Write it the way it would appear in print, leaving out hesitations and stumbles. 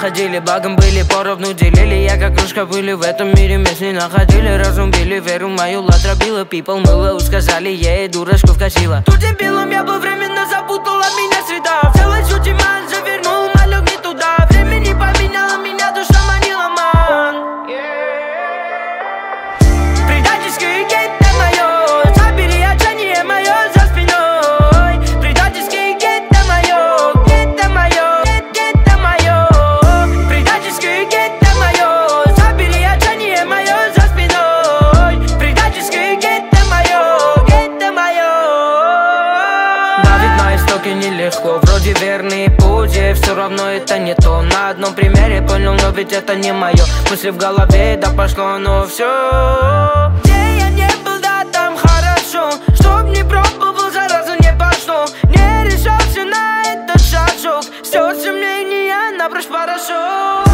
ходили, благом были, поровну делили. Я как кружка пыли, в этом мире мест не находили. Разум били, веру мою латробила. People мыло, сказали, ей дурочку вкатила. Тут дебилом я был, временно запутала меня среда. Целой сути ман, завернул, малек не туда. Время не поменяло меня, душа манила, ман. Предательский гейт, это мое. Забери отчаяние мое за спиной. Предательский гейт, это мое. Гейт, это мое. Гейт, это мое. Предательский гейт, это мое. Забери отчаяние мое за спиной. Предательский гейт, это мое. Гейт, это мое. Давить на истоки нелегко, вроде верный путь, и все равно это не то. На одном примере понял, но ведь это не мое. Мысли в голове, да пошло оно все. Где я не был, да там хорошо. Чтоб не пробовал, заразу не пошло. Не решался на этот шажок. Стер сомнения напрочь порошок.